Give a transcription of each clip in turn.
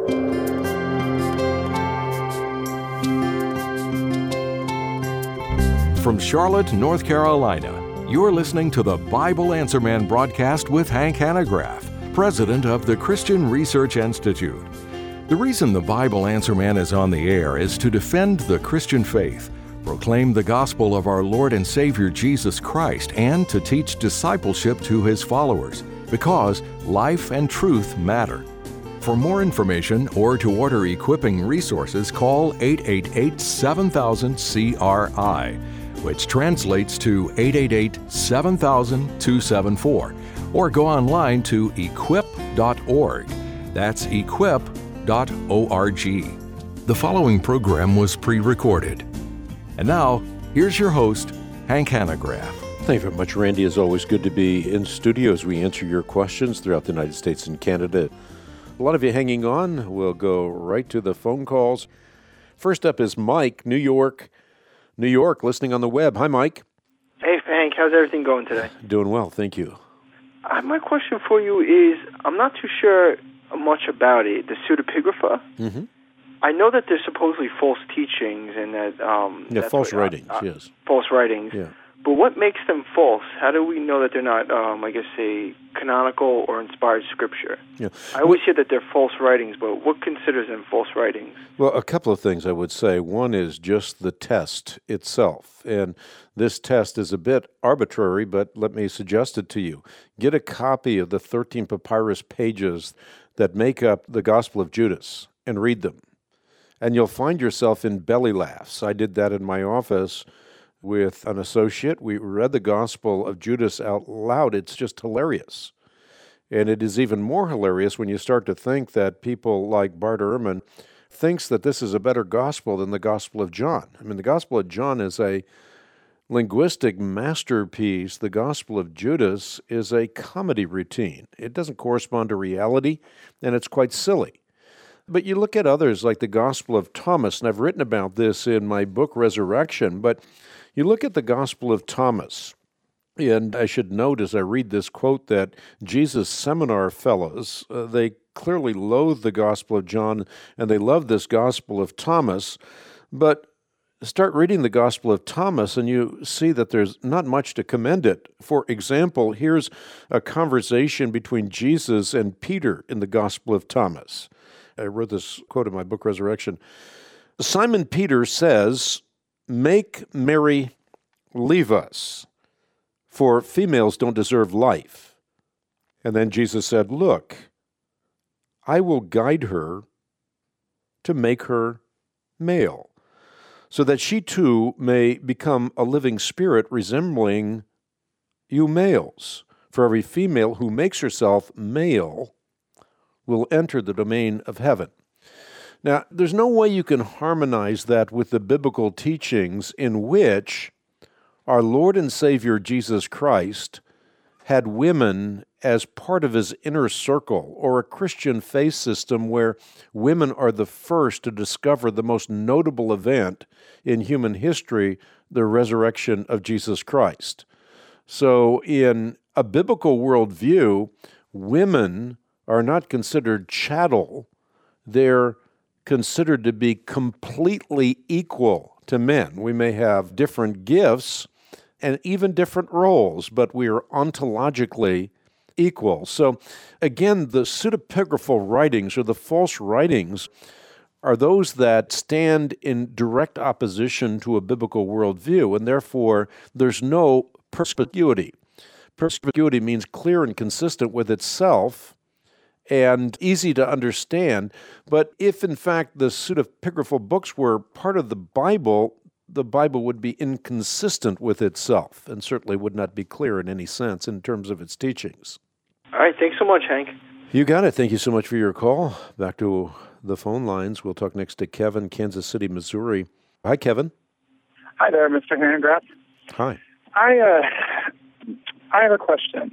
From Charlotte, North Carolina, you're listening to the Bible Answer Man broadcast with Hank Hanegraaff, president of the Christian Research Institute. The reason the Bible Answer Man is on the air is to defend the Christian faith, proclaim the gospel of our Lord and Savior Jesus Christ, and to teach discipleship to His followers, because life and truth matter. For more information or to order equipping resources, call 888-7000-CRI, which translates to 888-7000-274, or go online to equip.org. That's equip.org. The following program was pre-recorded. And now, here's your host, Hank Hanegraaff. Thank you very much, Randy. It's always good to be in studio as we answer your questions throughout the United States and Canada. A lot of you hanging on. We'll go right to the phone calls. First up is Mike, New York, listening on the web. Hi, Mike. Hey, Hank. How's everything going today? Doing well, thank you. My question for you is, I'm not too sure much about it, the pseudepigrapha. Mm-hmm. I know that there's supposedly false teachings and that... false writings, yes. False writings. Yeah. But what makes them false? How do we know that they're not, canonical or inspired scripture? Yeah. I always hear that they're false writings, but what considers them false writings? Well, a couple of things I would say. One is just the test itself. And this test is a bit arbitrary, but let me suggest it to you. Get a copy of the 13 papyrus pages that make up the Gospel of Judas and read them. And you'll find yourself in belly laughs. I did that in my office with an associate. We read the Gospel of Judas out loud. It's just hilarious. And it is even more hilarious when you start to think that people like Bart Ehrman thinks that this is a better gospel than the Gospel of John. I mean, the Gospel of John is a linguistic masterpiece. The Gospel of Judas is a comedy routine. It doesn't correspond to reality, and it's quite silly. But you look at others like the Gospel of Thomas, and I've written about this in my book, Resurrection, but you look at the Gospel of Thomas, and I should note as I read this quote that Jesus' seminar fellows, they clearly loathe the Gospel of John, and they love this Gospel of Thomas, but start reading the Gospel of Thomas, and you see that there's not much to commend it. For example, here's a conversation between Jesus and Peter in the Gospel of Thomas. I wrote this quote in my book, Resurrection. Simon Peter says, "Make Mary leave us, for females don't deserve life." And then Jesus said, "Look, I will guide her to make her male, so that she too may become a living spirit resembling you males. For every female who makes herself male will enter the domain of heaven." Now, there's no way you can harmonize that with the biblical teachings in which our Lord and Savior Jesus Christ had women as part of His inner circle, or a Christian faith system where women are the first to discover the most notable event in human history, the resurrection of Jesus Christ. So in a biblical worldview, women are not considered chattel. They're considered to be completely equal to men. We may have different gifts and even different roles, but we are ontologically equal. So again, the pseudepigraphal writings, or the false writings, are those that stand in direct opposition to a biblical worldview, and therefore there's no perspicuity. Perspicuity means clear and consistent with itself, and easy to understand. But if, in fact, the pseudepigraphal books were part of the Bible would be inconsistent with itself and certainly would not be clear in any sense in terms of its teachings. All right. Thanks so much, Hank. You got it. Thank you so much for your call. Back to the phone lines. We'll talk next to Kevin, Kansas City, Missouri. Hi, Kevin. Hi there, Mr. Hanegraaff. Hi. I have a question.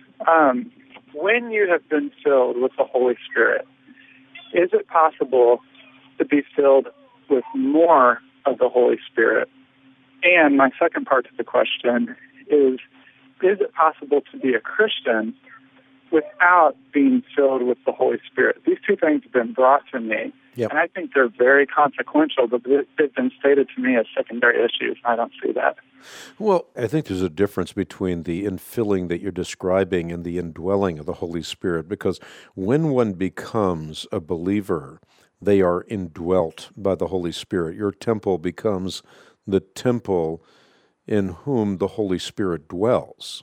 When you have been filled with the Holy Spirit, is it possible to be filled with more of the Holy Spirit? And my second part to the question is it possible to be a Christian without being filled with the Holy Spirit. These two things have been brought to me, and I think they're very consequential, but they've been stated to me as secondary issues. I don't see that. Well, I think there's a difference between the infilling that you're describing and the indwelling of the Holy Spirit, because when one becomes a believer, they are indwelt by the Holy Spirit. Your temple becomes the temple in whom the Holy Spirit dwells.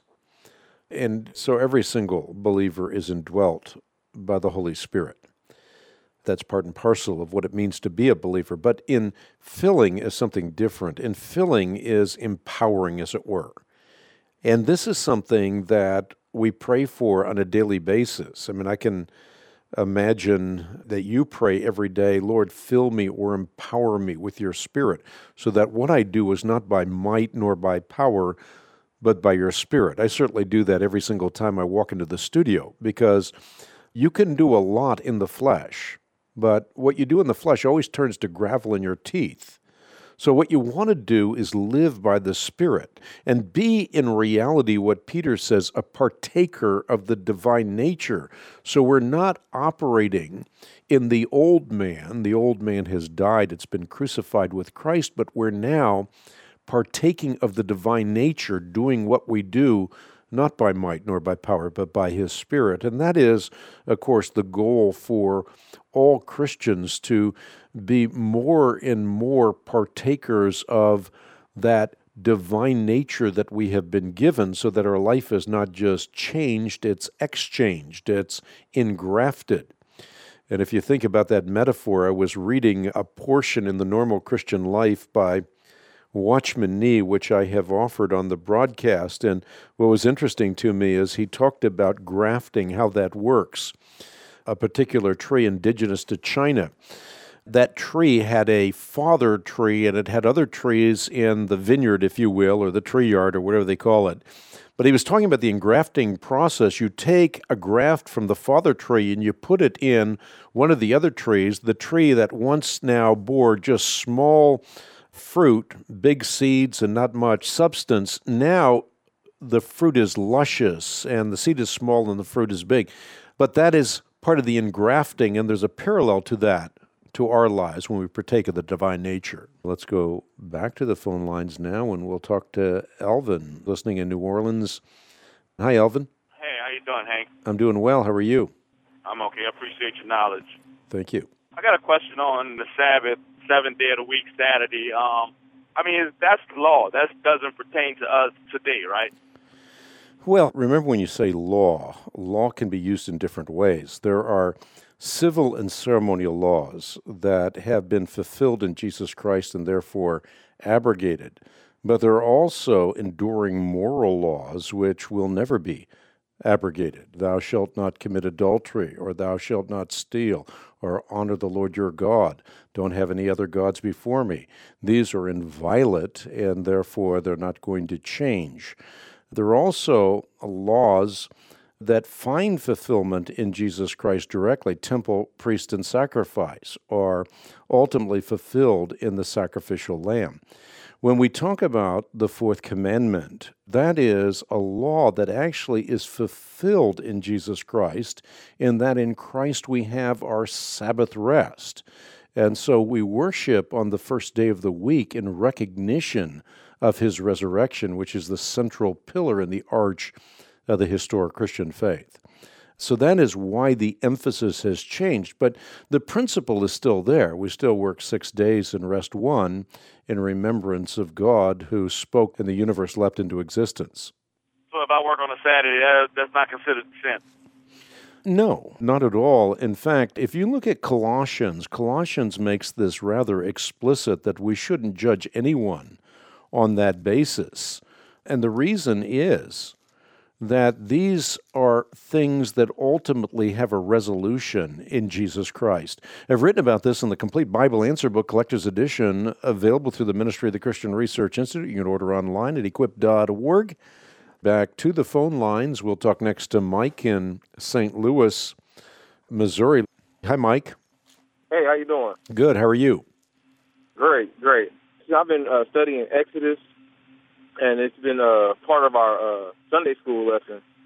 And so every single believer is indwelt by the Holy Spirit. That's part and parcel of what it means to be a believer. But infilling is something different. Infilling is empowering, as it were. And this is something that we pray for on a daily basis. I mean, I can imagine that you pray every day, Lord, fill me or empower me with your Spirit, so that what I do is not by might nor by power, but by your Spirit. I certainly do that every single time I walk into the studio, because you can do a lot in the flesh, but what you do in the flesh always turns to gravel in your teeth. So what you want to do is live by the Spirit and be in reality what Peter says, a partaker of the divine nature. So we're not operating in the old man. The old man has died. It's been crucified with Christ, but we're now partaking of the divine nature, doing what we do, not by might nor by power, but by His Spirit. And that is, of course, the goal for all Christians, to be more and more partakers of that divine nature that we have been given, so that our life is not just changed, it's exchanged, it's engrafted. And if you think about that metaphor, I was reading a portion in the Normal Christian Life by Watchman Nee, which I have offered on the broadcast. And what was interesting to me is he talked about grafting, how that works. A particular tree indigenous to China. That tree had a father tree, and it had other trees in the vineyard, if you will, or the tree yard, or whatever they call it. But he was talking about the engrafting process. You take a graft from the father tree and you put it in one of the other trees, the tree that once now bore just small fruit, big seeds, and not much substance. Now the fruit is luscious, and the seed is small and the fruit is big. But that is part of the engrafting, and there's a parallel to that, to our lives when we partake of the divine nature. Let's go back to the phone lines now, and we'll talk to Elvin, listening in New Orleans. Hi, Elvin. Hey, how you doing, Hank? I'm doing well. How are you? I'm okay. I appreciate your knowledge. Thank you. I got a question on the Sabbath, seventh day of the week, Saturday. That's the law. That doesn't pertain to us today, right? Well, remember when you say law can be used in different ways. There are civil and ceremonial laws that have been fulfilled in Jesus Christ and therefore abrogated. But there are also enduring moral laws which will never be abrogated. Thou shalt not commit adultery, or thou shalt not steal, or honor the Lord your God. Don't have any other gods before me. These are inviolate, and therefore they're not going to change. There are also laws that find fulfillment in Jesus Christ directly. Temple, priest, and sacrifice are ultimately fulfilled in the sacrificial lamb. When we talk about the fourth commandment, that is a law that actually is fulfilled in Jesus Christ, in that in Christ we have our Sabbath rest. And so we worship on the first day of the week in recognition of His resurrection, which is the central pillar in the arch of the historic Christian faith. So that is why the emphasis has changed, but the principle is still there. We still work 6 days and rest one in remembrance of God who spoke and the universe leapt into existence. So if I work on a Saturday, that's not considered sin? No, not at all. In fact, if you look at Colossians makes this rather explicit that we shouldn't judge anyone on that basis. And the reason is that these are things that ultimately have a resolution in Jesus Christ. I've written about this in the Complete Bible Answer Book Collector's Edition, available through the Ministry of the Christian Research Institute. You can order online at equip.org. Back to the phone lines. We'll talk next to Mike in St. Louis, Missouri. Hi, Mike. Hey, how you doing? Good. How are you? Great. So I've been studying Exodus, and it's been part of our Sunday school lesson.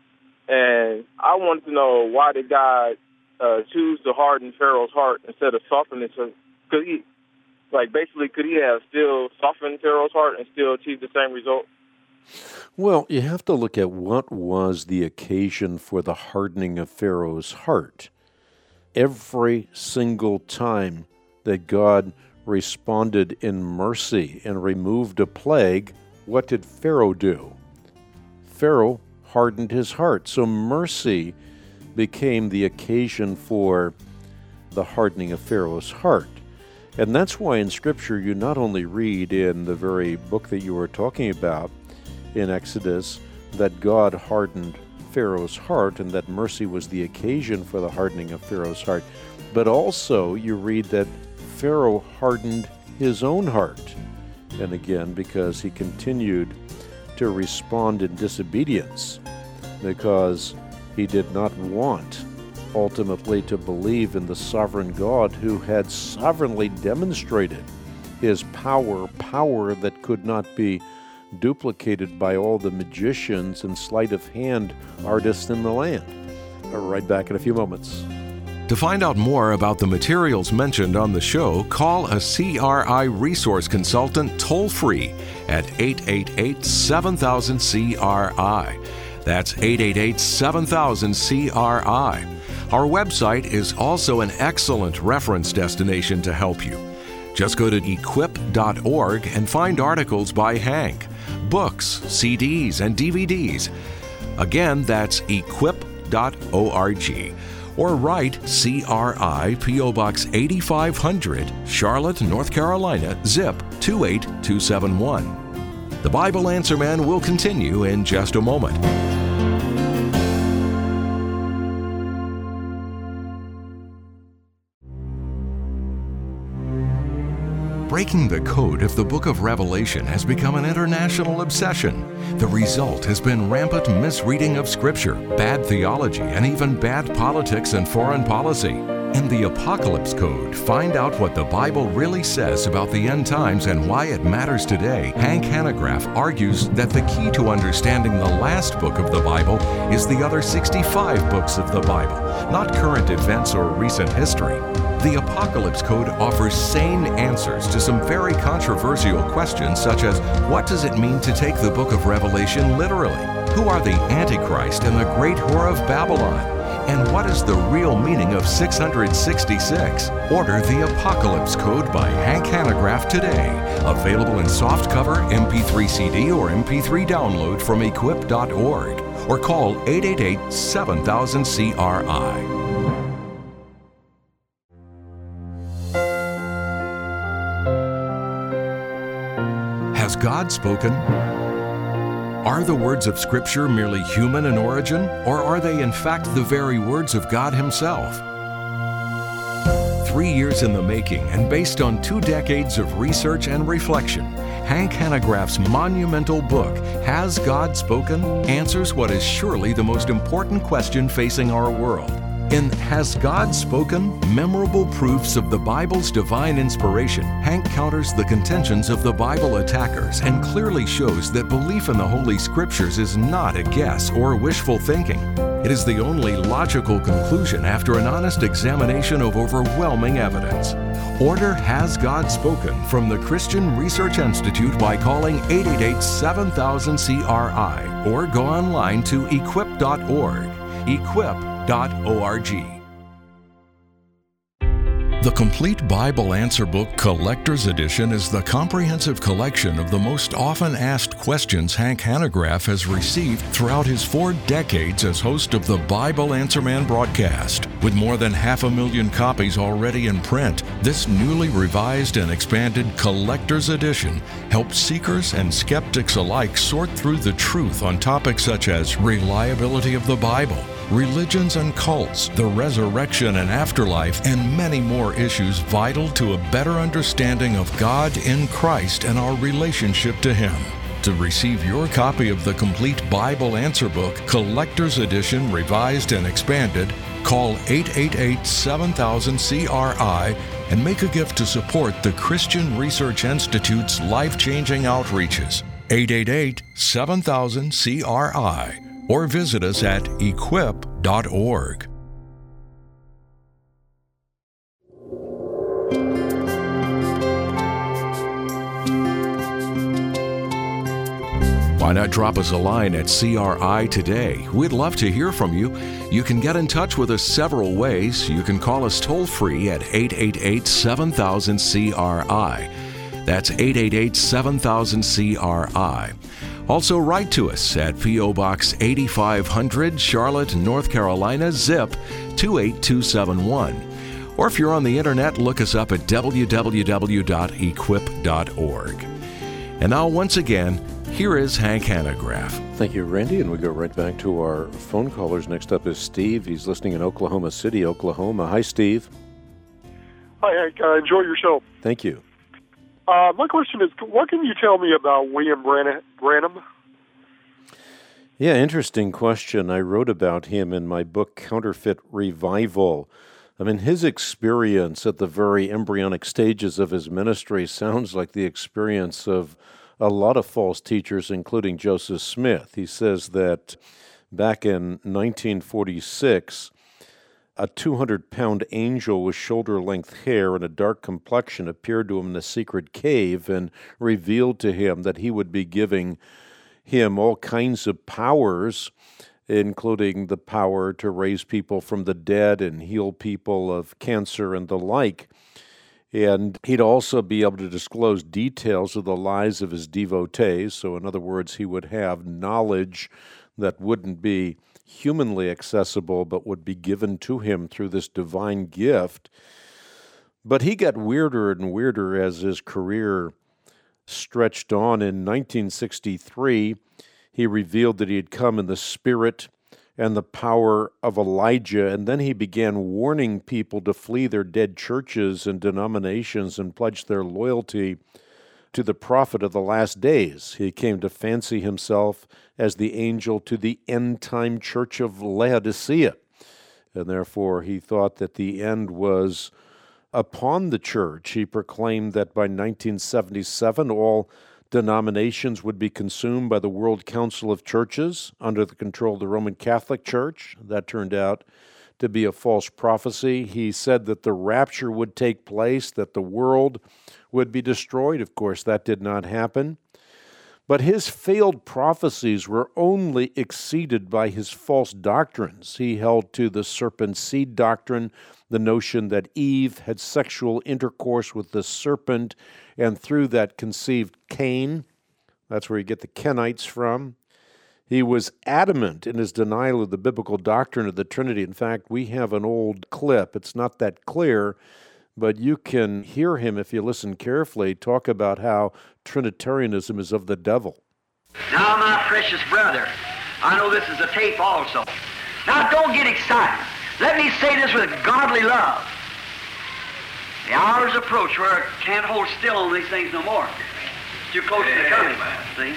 And I wanted to know, why did God choose to harden Pharaoh's heart instead of soften it? Could he have still softened Pharaoh's heart and still achieved the same result? Well, you have to look at what was the occasion for the hardening of Pharaoh's heart. Every single time that God responded in mercy and removed a plague, what did Pharaoh do? Pharaoh hardened his heart. So mercy became the occasion for the hardening of Pharaoh's heart. And that's why in Scripture you not only read in the very book that you were talking about in Exodus that God hardened Pharaoh's heart and that mercy was the occasion for the hardening of Pharaoh's heart, but also you read that Pharaoh hardened his own heart. And again, because he continued to respond in disobedience, because he did not want ultimately to believe in the sovereign God who had sovereignly demonstrated his power that could not be duplicated by all the magicians and sleight-of-hand artists in the land. Right back in a few moments. To find out more about the materials mentioned on the show, call a CRI resource consultant toll-free at 888-7000-CRI. That's 888-7000-CRI. Our website is also an excellent reference destination to help you. Just go to equip.org and find articles by Hank, books, CDs, and DVDs. Again, that's equip.org. Or write CRI P.O. Box 8500, Charlotte, North Carolina, zip 28271. The Bible Answer Man will continue in just a moment. Breaking the code of the book of Revelation has become an international obsession. The result has been rampant misreading of Scripture, bad theology, and even bad politics and foreign policy. In the Apocalypse Code, find out what the Bible really says about the end times and why it matters today. Hank Hanegraaff argues that the key to understanding the last book of the Bible is the other 65 books of the Bible, not current events or recent history. The Apocalypse Code offers sane answers to some very controversial questions, such as, what does it mean to take the book of Revelation literally? Who are the Antichrist and the great whore of Babylon? And what is the real meaning of 666? Order the Apocalypse Code by Hank Hanegraaff today. Available in softcover, MP3 CD, or MP3 download from equip.org. Or call 888-7000-CRI. Has God spoken? Are the words of Scripture merely human in origin, or are they in fact the very words of God Himself? 3 years in the making and based on 2 decades of research and reflection, Hank Hanegraaff's monumental book, Has God Spoken?, answers what is surely the most important question facing our world. In Has God Spoken? Memorable Proofs of the Bible's Divine Inspiration, Hank counters the contentions of the Bible attackers and clearly shows that belief in the Holy Scriptures is not a guess or wishful thinking. It is the only logical conclusion after an honest examination of overwhelming evidence. Order Has God Spoken from the Christian Research Institute by calling 888-7000-CRI or go online to equip.org. Equip.org. The Complete Bible Answer Book Collector's Edition is the comprehensive collection of the most often asked questions Hank Hanegraaff has received throughout his 4 decades as host of the Bible Answer Man broadcast. With more than 500,000 copies already in print, this newly revised and expanded Collector's Edition helps seekers and skeptics alike sort through the truth on topics such as reliability of the Bible, religions and cults, the resurrection and afterlife, and many more issues vital to a better understanding of God in Christ and our relationship to Him. To receive your copy of the Complete Bible Answer Book, Collector's Edition, Revised and Expanded, call 888-7000-CRI and make a gift to support the Christian Research Institute's life-changing outreaches. 888-7000-CRI. or visit us at equip.org. Why not drop us a line at CRI today? We'd love to hear from you. You can get in touch with us several ways. You can call us toll-free at 888-7000-CRI. That's 888-7000-CRI. Also write to us at P.O. Box 8500, Charlotte, North Carolina, zip 28271. Or if you're on the internet, look us up at www.equip.org. And now, once again, here is Hank Hanegraaff. Thank you, Randy, and we go right back to our phone callers. Next up is Steve. He's listening in Oklahoma City, Oklahoma. Hi, Steve. Hi, Hank. Enjoy your show. Thank you. My question is, what can you tell me about William Branham? Yeah, interesting question. I wrote about him in my book, Counterfeit Revival. I mean, his experience at the very embryonic stages of his ministry sounds like the experience of a lot of false teachers, including Joseph Smith. He says that back in 1946, a 200-pound angel with shoulder-length hair and a dark complexion appeared to him in a secret cave and revealed to him that he would be giving him all kinds of powers, including the power to raise people from the dead and heal people of cancer and the like. And he'd also be able to disclose details of the lives of his devotees. So in other words, he would have knowledge that wouldn't be humanly accessible, but would be given to him through this divine gift. But he got weirder and weirder as his career stretched on. In 1963, he revealed that he had come in the spirit and the power of Elijah, and then he began warning people to flee their dead churches and denominations and pledge their loyalty to the prophet of the last days. He came to fancy himself as the angel to the end-time church of Laodicea, and therefore he thought that the end was upon the church. He proclaimed that by 1977, all denominations would be consumed by the World Council of Churches under the control of the Roman Catholic Church. That turned out to be a false prophecy. He said that the rapture would take place, that the world would be destroyed. Of course, that did not happen. But his failed prophecies were only exceeded by his false doctrines. He held to the serpent seed doctrine, the notion that Eve had sexual intercourse with the serpent and through that conceived Cain. That's where you get the Kenites from. He was adamant in his denial of the biblical doctrine of the Trinity. In fact, we have an old clip. It's not that clear, but you can hear him, if you listen carefully, talk about how Trinitarianism is of the devil. Now, my precious brother, I know this is a tape also. Now, don't get excited. Let me say this with godly love. The hours approach where I can't hold still on these things no more. It's too close to the coming, see?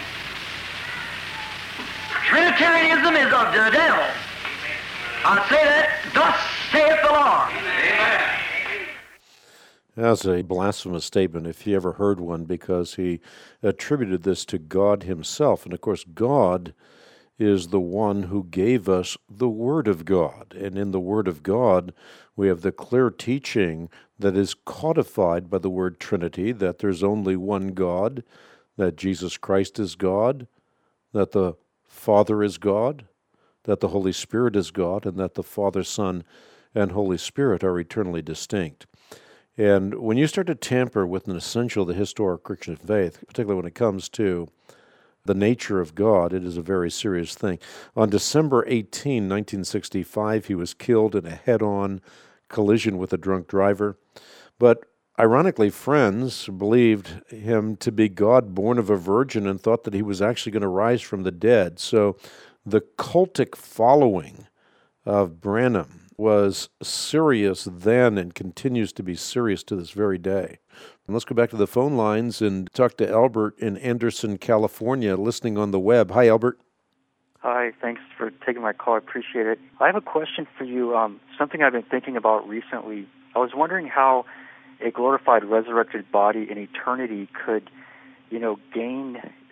Trinitarianism is of the devil. I say that, thus saith the Lord. Amen. That's a blasphemous statement, if you ever heard one, because he attributed this to God himself. And of course, God is the one who gave us the Word of God. And in the Word of God, we have the clear teaching that is codified by the word Trinity, that there's only one God, that Jesus Christ is God, that the Father is God, that the Holy Spirit is God, and that the Father, Son, and Holy Spirit are eternally distinct. And when you start to tamper with an essential of the historic Christian faith, particularly when it comes to the nature of God, it is a very serious thing. On December 18, 1965, he was killed in a head-on collision with a drunk driver. But ironically, friends believed him to be God born of a virgin and thought that he was actually going to rise from the dead. So the cultic following of Branham was serious then and continues to be serious to this very day. And let's go back to the phone lines and talk to Albert in Anderson, California, listening on the web. Hi, Albert. Hi, thanks for taking my call. I appreciate it. I have a question for you, something I've been thinking about recently. I was wondering how a glorified resurrected body in eternity could, gain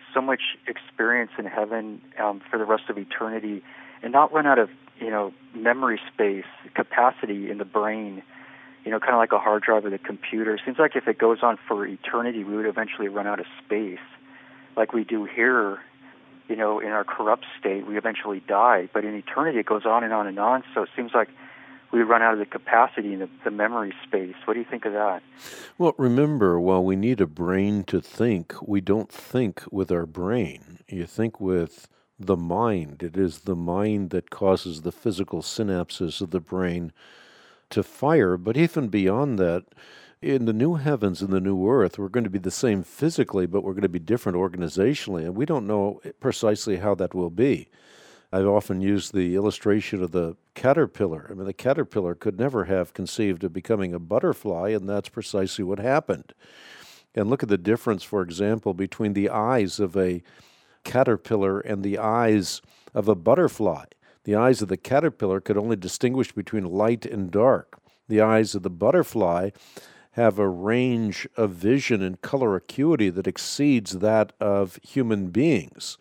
so much experience in heaven for the rest of eternity and not run out of, memory space, capacity in the brain, kind of like a hard drive of the computer. It seems like if it goes on for eternity, we would eventually run out of space like we do here, in our corrupt state. We eventually die, but in eternity it goes on and on and on, so it seems like we run out of the capacity in the memory space. What do you think of that? Well, remember, while we need a brain to think, we don't think with our brain. You think with the mind. It is the mind that causes the physical synapses of the brain to fire. But even beyond that, in the new heavens and the new earth, we're going to be the same physically, but we're going to be different organizationally, and we don't know precisely how that will be. I've often used the illustration of the caterpillar. I mean, the caterpillar could never have conceived of becoming a butterfly, and that's precisely what happened. And look at the difference, for example, between the eyes of a caterpillar and the eyes of a butterfly. The eyes of the caterpillar could only distinguish between light and dark. The eyes of the butterfly have a range of vision and color acuity that exceeds that of human beings.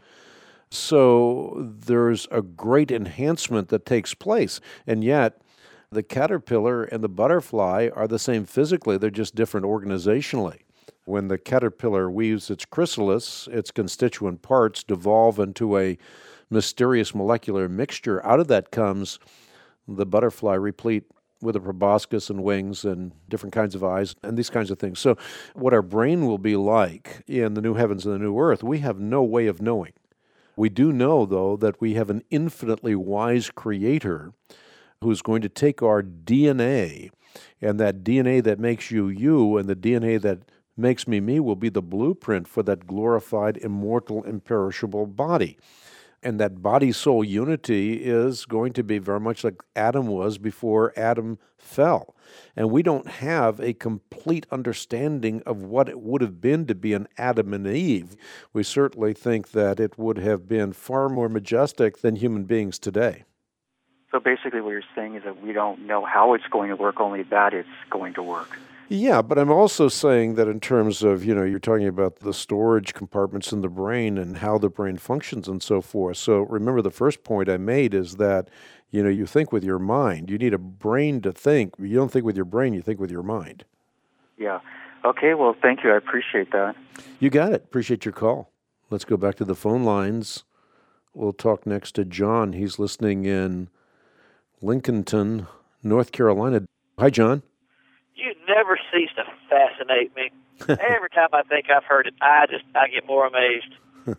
So there's a great enhancement that takes place, and yet the caterpillar and the butterfly are the same physically, they're just different organizationally. When the caterpillar weaves its chrysalis, its constituent parts devolve into a mysterious molecular mixture. Out of that comes the butterfly replete with a proboscis and wings and different kinds of eyes and these kinds of things. So what our brain will be like in the new heavens and the new earth, we have no way of knowing. We do know, though, that we have an infinitely wise creator who's going to take our DNA, and that DNA that makes you you and the DNA that makes me will be the blueprint for that glorified, immortal, imperishable body. And that body-soul unity is going to be very much like Adam was before Adam fell. And we don't have a complete understanding of what it would have been to be an Adam and Eve. We certainly think that it would have been far more majestic than human beings today. So basically what you're saying is that we don't know how it's going to work, only that it's going to work. Yeah, but I'm also saying that in terms of, you're talking about the storage compartments in the brain and how the brain functions and so forth. So remember the first point I made is that, you think with your mind. You need a brain to think. You don't think with your brain, you think with your mind. Yeah. Okay, well, thank you. I appreciate that. You got it. Appreciate your call. Let's go back to the phone lines. We'll talk next to John. He's listening in Lincolnton, North Carolina. Hi, John. You never cease to fascinate me. Every time I think I've heard it, I get more amazed.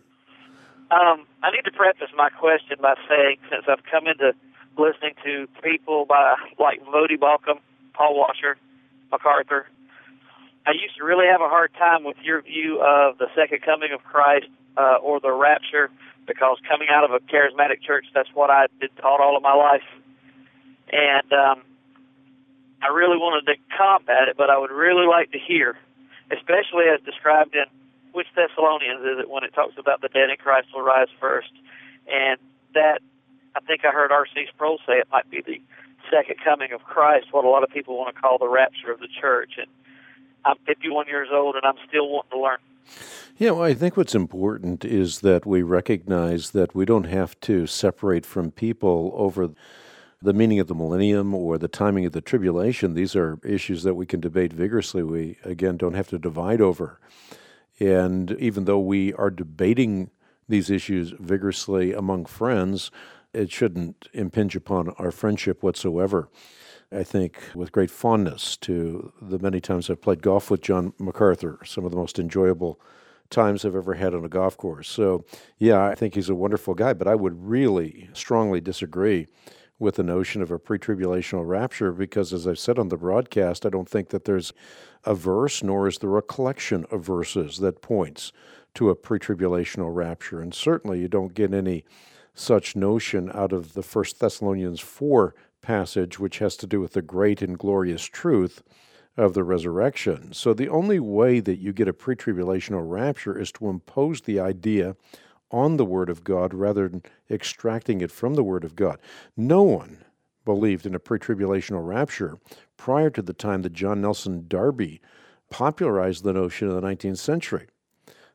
I need to preface my question by saying, since I've come into listening to people like Voddie Baucham, Paul Washer, MacArthur, I used to really have a hard time with your view of the second coming of Christ or the rapture, because coming out of a charismatic church, that's what I've been taught all of my life. And I really wanted to combat it, but I would really like to hear, especially as described in which Thessalonians is it when it talks about the dead in Christ will rise first. And that, I think I heard R.C. Sproul say it might be the second coming of Christ, what a lot of people want to call the rapture of the church. And I'm 51 years old, and I'm still wanting to learn. Yeah, well, I think what's important is that we recognize that we don't have to separate from people over the meaning of the millennium or the timing of the tribulation. These are issues that we can debate vigorously. We, again, don't have to divide over. And even though we are debating these issues vigorously among friends, it shouldn't impinge upon our friendship whatsoever. I think with great fondness to the many times I've played golf with John MacArthur, some of the most enjoyable times I've ever had on a golf course. So, yeah, I think he's a wonderful guy, but I would really strongly disagree with the notion of a pre-tribulational rapture, because as I've said on the broadcast, I don't think that there's a verse, nor is there a collection of verses that points to a pre-tribulational rapture. And certainly you don't get any such notion out of the 1 Thessalonians 4 passage, which has to do with the great and glorious truth of the resurrection. So the only way that you get a pre-tribulational rapture is to impose the idea on the Word of God rather than extracting it from the Word of God. No one believed in a pre-tribulational rapture prior to the time that John Nelson Darby popularized the notion in the 19th century.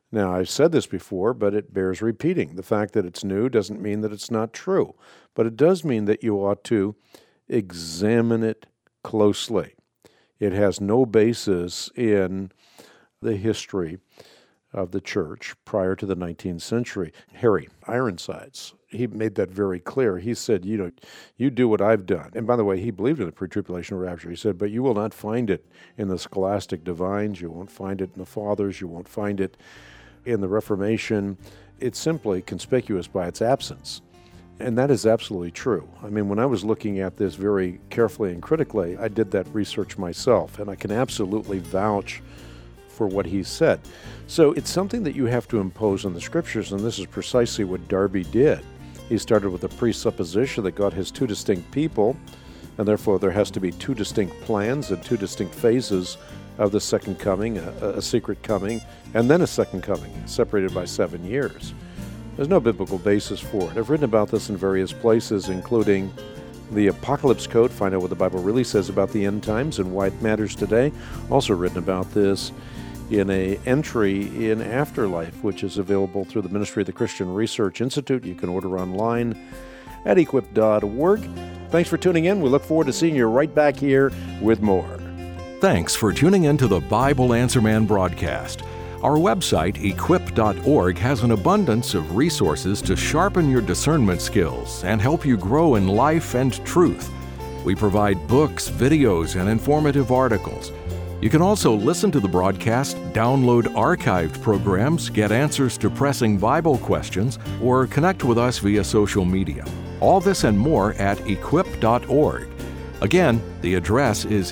Now, I've said this before, but it bears repeating. The fact that it's new doesn't mean that it's not true, but it does mean that you ought to examine it closely. It has no basis in the history of the church prior to the 19th century. Harry Ironsides, he made that very clear. He said, you do what I've done. And by the way, he believed in the pre-tribulation rapture. He said, but you will not find it in the scholastic divines. You won't find it in the fathers. You won't find it in the Reformation. It's simply conspicuous by its absence. And that is absolutely true. I mean, when I was looking at this very carefully and critically, I did that research myself, and I can absolutely vouch for what he said. So it's something that you have to impose on the Scriptures, and this is precisely what Darby did. He started with the presupposition that God has two distinct people, and therefore there has to be two distinct plans and two distinct phases of the second coming, a secret coming, and then a second coming, separated by 7 years. There's no biblical basis for it. I've written about this in various places, including the Apocalypse Code, find out what the Bible really says about the end times and why it matters today. Also written about this in an entry in Afterlife, which is available through the Ministry of the Christian Research Institute. You can order online at equip.org. Thanks for tuning in. We look forward to seeing you right back here with more. Thanks for tuning in to the Bible Answer Man broadcast. Our website, equip.org, has an abundance of resources to sharpen your discernment skills and help you grow in life and truth. We provide books, videos, and informative articles. You can also listen to the broadcast, download archived programs, get answers to pressing Bible questions, or connect with us via social media. All this and more at equip.org. Again, the address is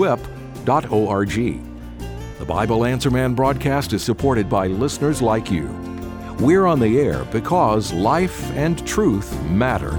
equip.org. The Bible Answer Man broadcast is supported by listeners like you. We're on the air because life and truth matter.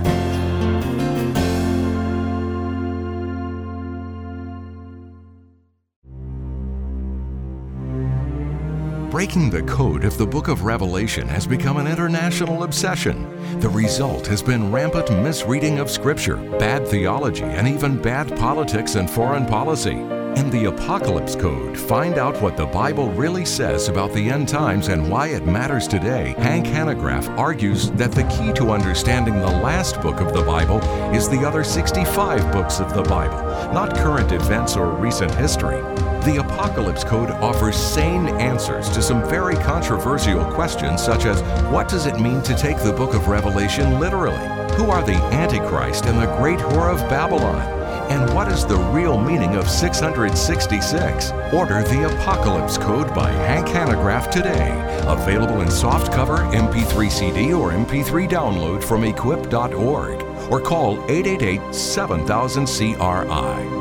Breaking the code of the book of Revelation has become an international obsession. The result has been rampant misreading of Scripture, bad theology, and even bad politics and foreign policy. In the Apocalypse Code, find out what the Bible really says about the end times and why it matters today. Hank Hanegraaff argues that the key to understanding the last book of the Bible is the other 65 books of the Bible, not current events or recent history. The Apocalypse Code offers sane answers to some very controversial questions, such as, what does it mean to take the book of Revelation literally? Who are the Antichrist and the great whore of Babylon? And what is the real meaning of 666? Order the Apocalypse Code by Hank Hanegraaff today. Available in softcover, MP3 CD, or MP3 download from equip.org. Or call 888-7000-CRI.